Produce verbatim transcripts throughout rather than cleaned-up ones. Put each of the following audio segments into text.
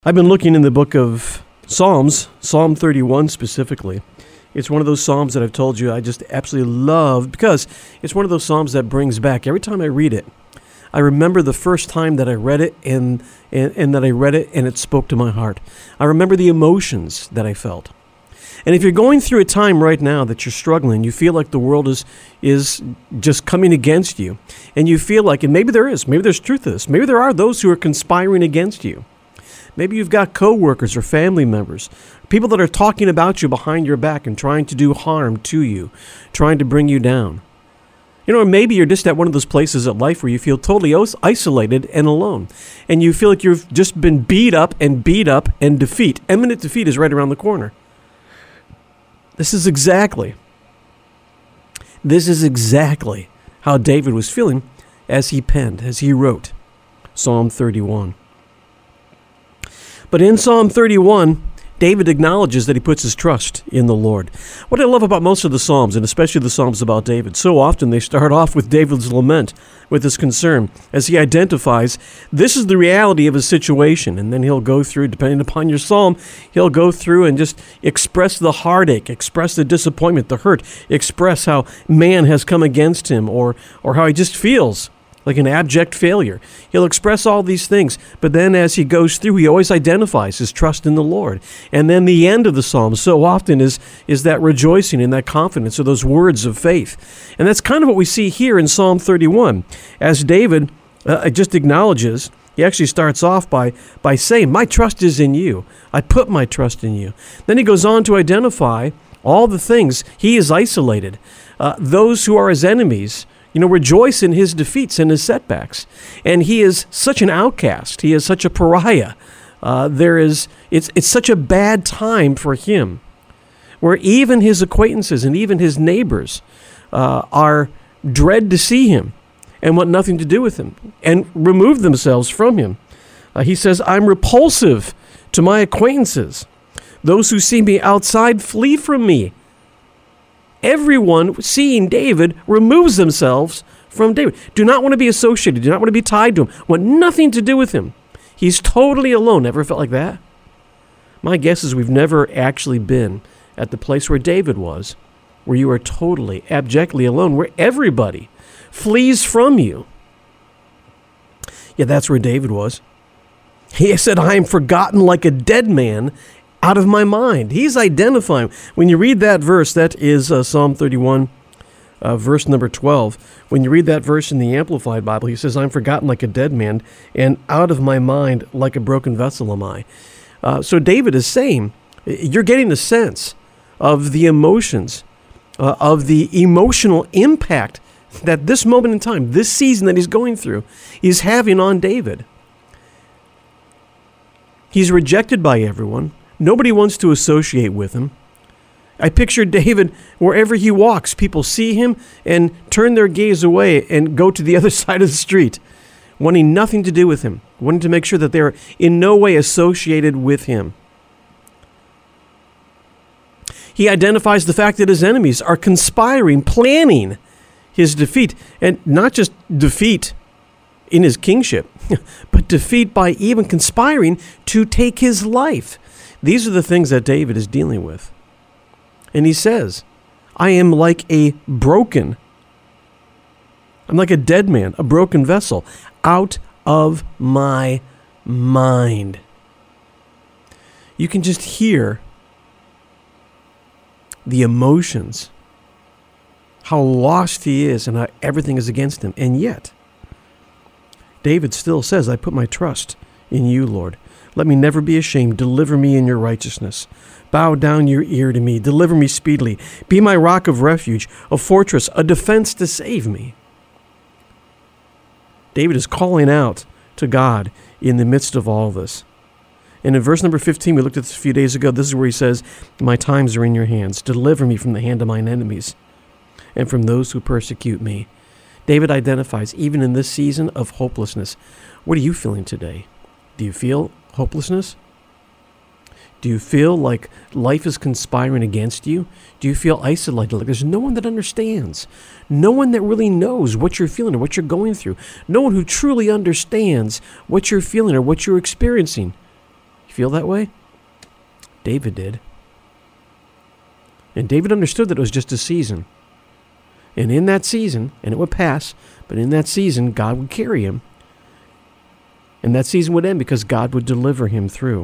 I've been looking in the book of Psalms, Psalm thirty-one specifically. It's one of those Psalms that I've told you I just absolutely love because it's one of those Psalms that brings back, every time I read it, I remember the first time that I read it and, and, and that I read it and it spoke to my heart. I remember the emotions that I felt. And if you're going through a time right now that you're struggling, you feel like the world is is just coming against you, and you feel like, and maybe there is, maybe there's truth to this, maybe there are those who are conspiring against you. Maybe you've got coworkers or family members, people that are talking about you behind your back and trying to do harm to you, trying to bring you down. You know, or maybe you're just at one of those places in life where you feel totally isolated and alone, and you feel like you've just been beat up and beat up, and defeat, imminent defeat is right around the corner. This is exactly, this is exactly how David was feeling as he penned, as he wrote Psalm thirty-one. But in Psalm thirty-one, David acknowledges that he puts his trust in the Lord. What I love about most of the Psalms, and especially the Psalms about David, so often they start off with David's lament, with his concern, as he identifies this is the reality of his situation. And then he'll go through, depending upon your Psalm, he'll go through and just express the heartache, express the disappointment, the hurt, express how man has come against him, or or how he just feels like an abject failure. He'll express all these things, but then as he goes through, he always identifies his trust in the Lord. And then the end of the Psalm so often is, is that rejoicing and that confidence, or those words of faith. And that's kind of what we see here in Psalm thirty-one. As David uh, just acknowledges, he actually starts off by, by saying, my trust is in you. I put my trust in you. Then he goes on to identify all the things he is isolated. Uh, those who are his enemies, you know, rejoice in his defeats and his setbacks. And he is such an outcast. He is such a pariah. Uh, there is, it's, it's such a bad time for him, where even his acquaintances and even his neighbors uh, are dread to see him and want nothing to do with him and remove themselves from him. Uh, he says, I'm repulsive to my acquaintances. Those who see me outside flee from me. Everyone seeing David removes themselves from David. Do not want to be associated. Do not want to be tied to him. Want nothing to do with him. He's totally alone. Ever felt like that? My guess is we've never actually been at the place where David was, where you are totally, abjectly alone, where everybody flees from you. Yeah, that's where David was. He said, I am forgotten like a dead man, out of my mind. He's identifying. When you read that verse, that is uh, Psalm thirty-one, uh, verse number twelve. When you read that verse in the Amplified Bible, he says, I'm forgotten like a dead man, and out of my mind like a broken vessel am I. Uh, so David is saying, you're getting a sense of the emotions, uh, of the emotional impact that this moment in time, this season that he's going through, is having on David. He's rejected by everyone. Nobody wants to associate with him. I picture David wherever he walks. People see him and turn their gaze away and go to the other side of the street, wanting nothing to do with him, wanting to make sure that they're in no way associated with him. He identifies the fact that his enemies are conspiring, planning his defeat, and not just defeat in his kingship, but defeat by even conspiring to take his life. These are the things that David is dealing with. And he says, I am like a broken, I'm like a dead man, a broken vessel, out of my mind. You can just hear the emotions, how lost he is and how everything is against him. And yet, David still says, I put my trust in you, Lord. Let me never be ashamed. Deliver me in your righteousness. Bow down your ear to me. Deliver me speedily. Be my rock of refuge, a fortress, a defense to save me. David is calling out to God in the midst of all this. And in verse number fifteen, we looked at this a few days ago, this is where he says, my times are in your hands. Deliver me from the hand of mine enemies and from those who persecute me. David identifies, even in this season of hopelessness, what are you feeling today? Do you feel hopelessness? Do you feel like life is conspiring against you? Do you feel isolated, like there's no one that understands? No one that really knows what you're feeling or what you're going through? No one who truly understands what you're feeling or what you're experiencing? You feel that way? David did. And David understood that it was just a season. And in that season, and it would pass, but in that season, God would carry him. And that season would end because God would deliver him through.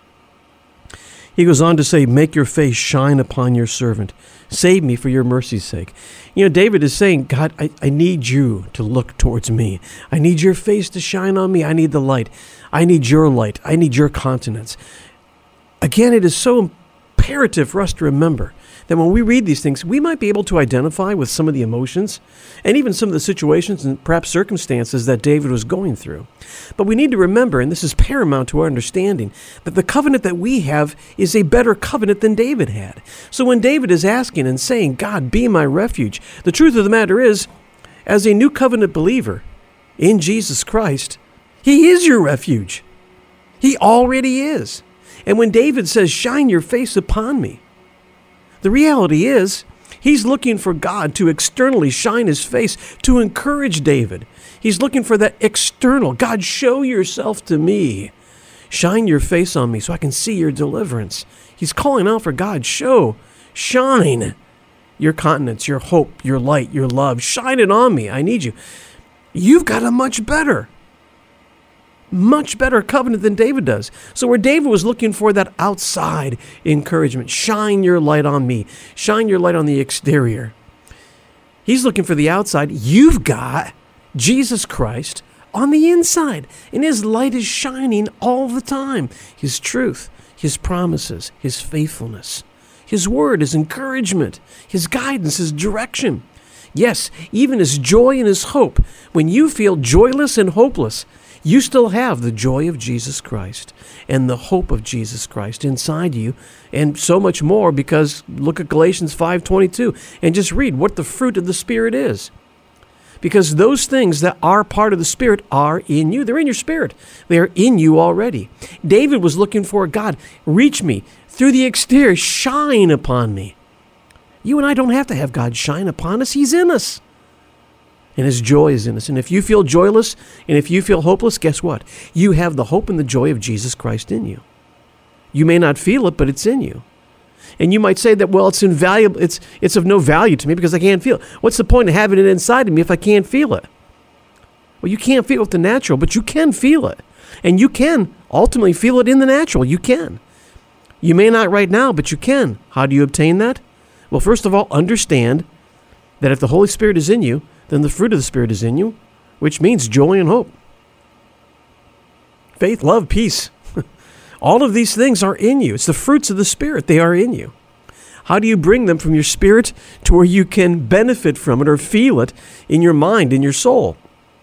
He goes on to say, make your face shine upon your servant. Save me for your mercy's sake. You know, David is saying, God, I, I need you to look towards me. I need your face to shine on me. I need the light. I need your light. I need your countenance. Again, it is so imperative for us to remember that when we read these things, we might be able to identify with some of the emotions and even some of the situations and perhaps circumstances that David was going through. But we need to remember, and this is paramount to our understanding, that the covenant that we have is a better covenant than David had. So when David is asking and saying, God, be my refuge, the truth of the matter is, as a new covenant believer in Jesus Christ, he is your refuge. He already is. And when David says, shine your face upon me, the reality is, he's looking for God to externally shine his face to encourage David. He's looking for that external. God, show yourself to me. Shine your face on me so I can see your deliverance. He's calling out for God. Show, shine your countenance, your hope, your light, your love. Shine it on me. I need you. You've got a much better much better covenant than David does. So where David was looking for that outside encouragement, shine your light on me, shine your light on the exterior. He's looking for the outside. You've got Jesus Christ on the inside, and his light is shining all the time. His truth, his promises, his faithfulness, his word, his encouragement, his guidance, his direction. Yes, even his joy and his hope. When you feel joyless and hopeless, you still have the joy of Jesus Christ and the hope of Jesus Christ inside you, and so much more, because look at Galatians five twenty-two and just read what the fruit of the Spirit is. Because those things that are part of the Spirit are in you. They're in your spirit. They're in you already. David was looking for God. Reach me through the exterior. Shine upon me. You and I don't have to have God shine upon us. He's in us. And his joy is in us. And if you feel joyless and if you feel hopeless, guess what? You have the hope and the joy of Jesus Christ in you. You may not feel it, but it's in you. And you might say that, well, it's invaluable. It's it's of no value to me because I can't feel it. What's the point of having it inside of me if I can't feel it? Well, you can't feel it with the natural, but you can feel it. And you can ultimately feel it in the natural. You can. You may not right now, but you can. How do you obtain that? Well, first of all, understand that if the Holy Spirit is in you, then the fruit of the Spirit is in you, which means joy and hope. Faith, love, peace. All of these things are in you. It's the fruits of the Spirit. They are in you. How do you bring them from your spirit to where you can benefit from it or feel it in your mind, in your soul?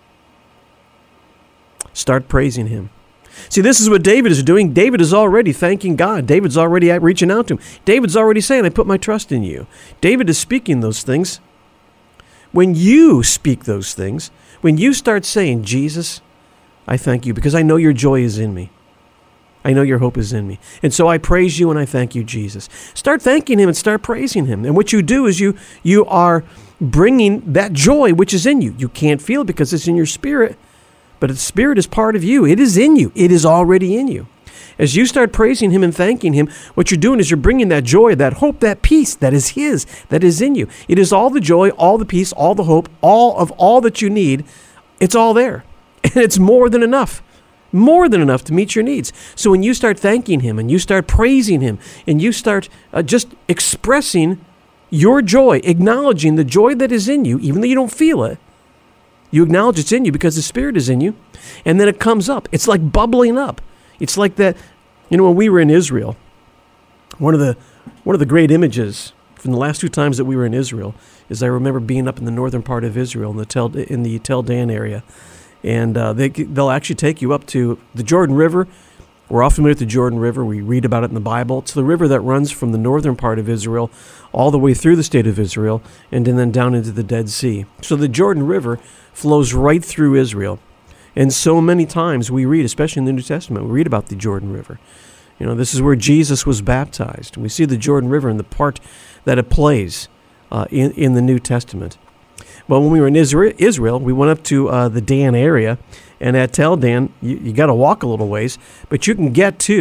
Start praising him. See, this is what David is doing. David is already thanking God. David's already reaching out to him. David's already saying, I put my trust in you. David is speaking those things. When you speak those things, when you start saying, Jesus, I thank you because I know your joy is in me. I know your hope is in me. And so I praise you and I thank you, Jesus. Start thanking him and start praising him. And what you do is you you are bringing that joy which is in you. You can't feel it because it's in your spirit, but the Spirit is part of you. It is in you. It is already in you. As you start praising him and thanking him, what you're doing is you're bringing that joy, that hope, that peace that is his, that is in you. It is all the joy, all the peace, all the hope, all of all that you need. It's all there. And it's more than enough. More than enough to meet your needs. So when you start thanking him and you start praising him and you start uh, just expressing your joy, acknowledging the joy that is in you, even though you don't feel it, you acknowledge it's in you because the Spirit is in you. And then it comes up. It's like bubbling up. It's like that, you know, when we were in Israel, one of the one of the great images from the last two times that we were in Israel is I remember being up in the northern part of Israel in the Tel, in the Tel Dan area. And uh, they, they'll actually take you up to the Jordan River. We're all familiar with the Jordan River. We read about it in the Bible. It's the river that runs from the northern part of Israel all the way through the state of Israel and then down into the Dead Sea. So the Jordan River flows right through Israel. And so many times we read, especially in the New Testament, we read about the Jordan River. You know, this is where Jesus was baptized. We see the Jordan River and the part that it plays uh, in, in the New Testament. Well, when we were in Israel, we went up to uh, the Dan area, and at Tel Dan, you, you got to walk a little ways, but you can get to,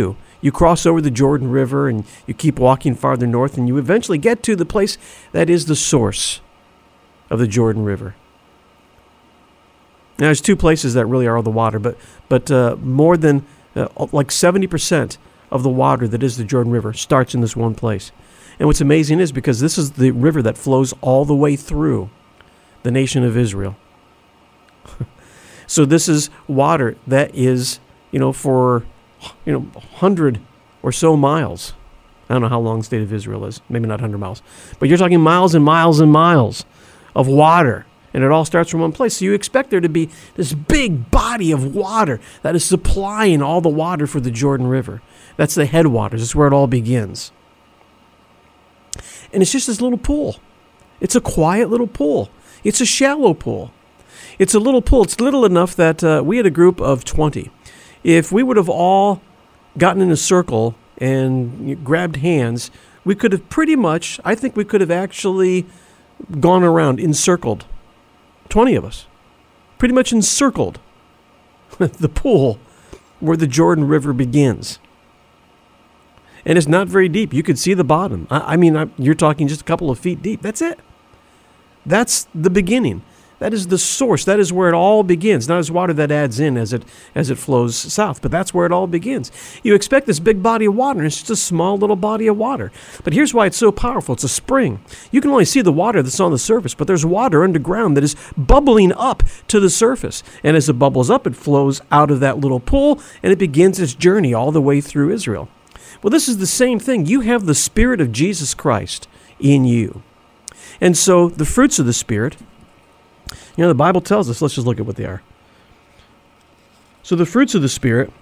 You cross over the Jordan River and you keep walking farther north, and you eventually get to the place that is the source of the Jordan River. Now, there's two places that really are all the water, but but uh, more than uh, like seventy percent of the water that is the Jordan River starts in this one place. And what's amazing is because this is the river that flows all the way through the nation of Israel. So this is water that is, you know, for, you know, one hundred or so miles. I don't know how long the state of Israel is. Maybe not one hundred miles. But you're talking miles and miles and miles of water. And it all starts from one place. So you expect there to be this big body of water that is supplying all the water for the Jordan River. That's the headwaters. That's where it all begins. And it's just this little pool. It's a quiet little pool. It's a shallow pool. It's a little pool. It's little enough that uh, we had a group of twenty. If we would have all gotten in a circle and grabbed hands, we could have pretty much, I think we could have actually gone around, encircled, twenty of us, pretty much encircled the pool where the Jordan River begins. And it's not very deep. You could see the bottom. I, I mean, I, you're talking just a couple of feet deep. That's it. That's the beginning. That is the source. That is where it all begins. Not as water that adds in as it as it flows south, but that's where it all begins. You expect this big body of water, and it's just a small little body of water. But here's why it's so powerful. It's a spring. You can only see the water that's on the surface, but there's water underground that is bubbling up to the surface. And as it bubbles up, it flows out of that little pool, and it begins its journey all the way through Israel. Well, this is the same thing. You have the Spirit of Jesus Christ in you. And so the fruits of the Spirit, you know, the Bible tells us, let's just look at what they are. So the fruits of the Spirit,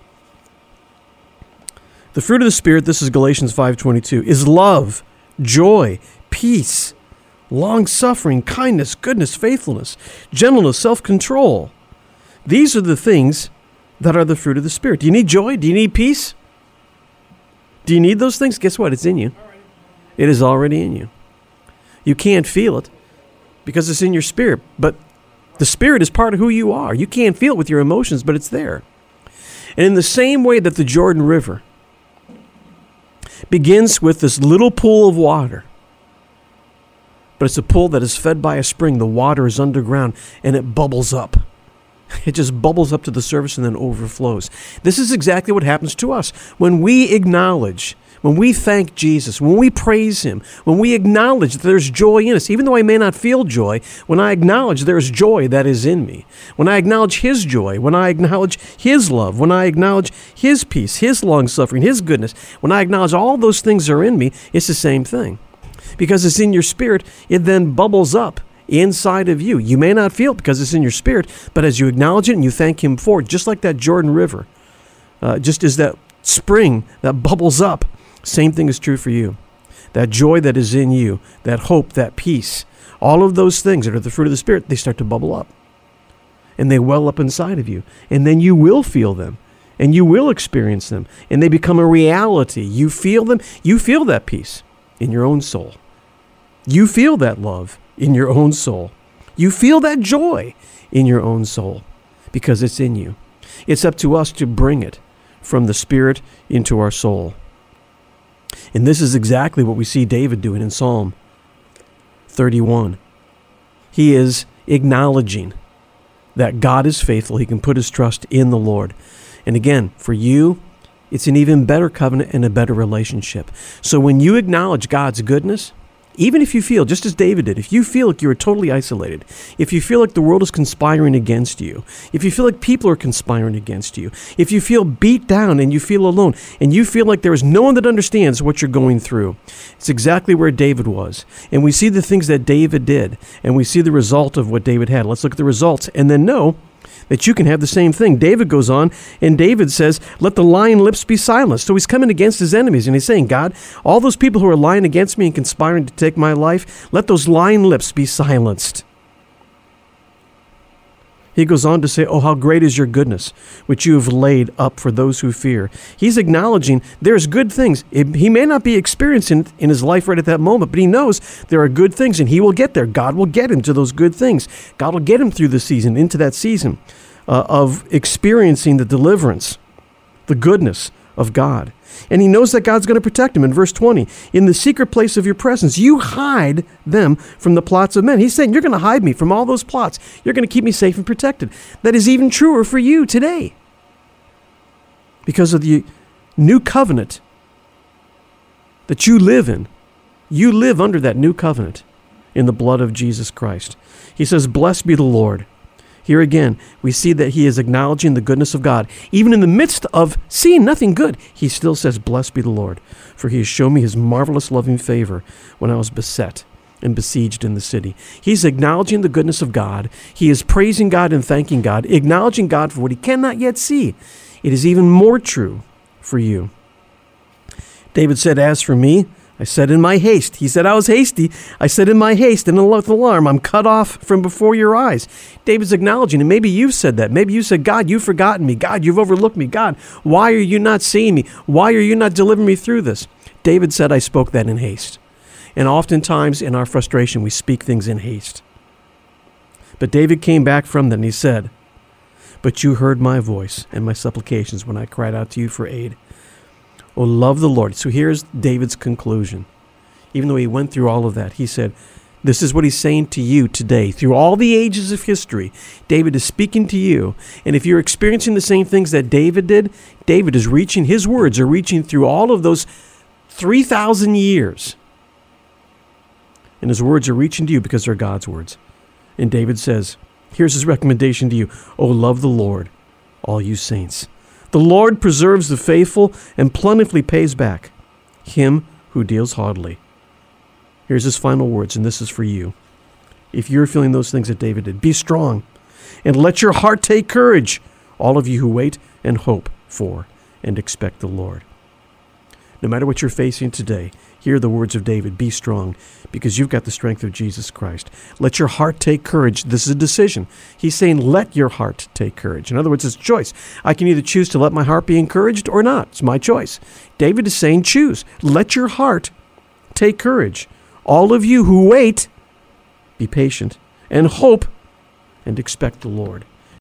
the fruit of the Spirit, this is Galatians five twenty-two, is love, joy, peace, long-suffering, kindness, goodness, faithfulness, gentleness, self-control. These are the things that are the fruit of the Spirit. Do you need joy? Do you need peace? Do you need those things? Guess what? It's in you. It is already in you. You can't feel it because it's in your spirit, but the Spirit is part of who you are. You can't feel it with your emotions, but it's there. And in the same way that the Jordan River begins with this little pool of water, but it's a pool that is fed by a spring. The water is underground, and it bubbles up. It just bubbles up to the surface and then overflows. This is exactly what happens to us. When we acknowledge, when we thank Jesus, when we praise Him, when we acknowledge that there's joy in us, even though I may not feel joy, when I acknowledge there's joy that is in me, when I acknowledge His joy, when I acknowledge His love, when I acknowledge His peace, His long-suffering, His goodness, when I acknowledge all those things are in me, it's the same thing. Because it's in your spirit, it then bubbles up inside of you. You may not feel it because it's in your spirit, but as you acknowledge it and you thank Him for it, just like that Jordan River, uh, just as that spring that bubbles up, same thing is true for you. That joy that is in you, that hope, that peace, all of those things that are the fruit of the Spirit, they start to bubble up. And they well up inside of you. And then you will feel them. And you will experience them. And they become a reality. You feel them. You feel that peace in your own soul. You feel that love in your own soul. You feel that joy in your own soul because it's in you. It's up to us to bring it from the Spirit into our soul. And this is exactly what we see David doing in Psalm thirty-one. He is acknowledging that God is faithful. He can put his trust in the Lord. And again, for you, it's an even better covenant and a better relationship. So when you acknowledge God's goodness, even if you feel, just as David did, if you feel like you're totally isolated, if you feel like the world is conspiring against you, if you feel like people are conspiring against you, if you feel beat down and you feel alone, and you feel like there is no one that understands what you're going through, it's exactly where David was. And we see the things that David did, and we see the result of what David had. Let's look at the results and then know that you can have the same thing. David goes on, and David says, let the lying lips be silenced. So he's coming against his enemies, and he's saying, God, all those people who are lying against me and conspiring to take my life, let those lying lips be silenced. He goes on to say, oh, how great is your goodness, which you have laid up for those who fear. He's acknowledging there's good things. He may not be experiencing it in his life right at that moment, but he knows there are good things, and he will get there. God will get him to those good things. God will get him through the season, into that season uh, of experiencing the deliverance, the goodness of God. And he knows that God's going to protect him. In verse twenty, in the secret place of your presence, you hide them from the plots of men. He's saying, you're going to hide me from all those plots. You're going to keep me safe and protected. That is even truer for you today, because of the new covenant that you live in. You live under that new covenant in the blood of Jesus Christ. He says, blessed be the Lord. Here again, we see that he is acknowledging the goodness of God. Even in the midst of seeing nothing good, he still says, blessed be the Lord, for he has shown me his marvelous loving favor when I was beset and besieged in the city. He's acknowledging the goodness of God. He is praising God and thanking God, acknowledging God for what he cannot yet see. It is even more true for you. David said, as for me, I said in my haste. He said, I was hasty. I said in my haste and with alarm, I'm cut off from before your eyes. David's acknowledging, and maybe you've said that. Maybe you said, God, you've forgotten me. God, you've overlooked me. God, why are you not seeing me? Why are you not delivering me through this? David said, I spoke that in haste. And oftentimes in our frustration, we speak things in haste. But David came back from that and he said, but you heard my voice and my supplications when I cried out to you for aid. Oh, love the Lord. So here's David's conclusion. Even though he went through all of that, he said, this is what he's saying to you today. Through all the ages of history, David is speaking to you. And if you're experiencing the same things that David did, David is reaching, his words are reaching through all of those three thousand years. And his words are reaching to you because they're God's words. And David says, here's his recommendation to you. Oh, love the Lord, all you saints. The Lord preserves the faithful and plentifully pays back him who deals haughtily. Here's his final words, and this is for you. If you're feeling those things that David did, be strong and let your heart take courage, all of you who wait and hope for and expect the Lord. No matter what you're facing today, hear the words of David. Be strong, because you've got the strength of Jesus Christ. Let your heart take courage. This is a decision. He's saying, let your heart take courage. In other words, it's a choice. I can either choose to let my heart be encouraged or not. It's my choice. David is saying, choose. Let your heart take courage. All of you who wait, be patient and hope and expect the Lord.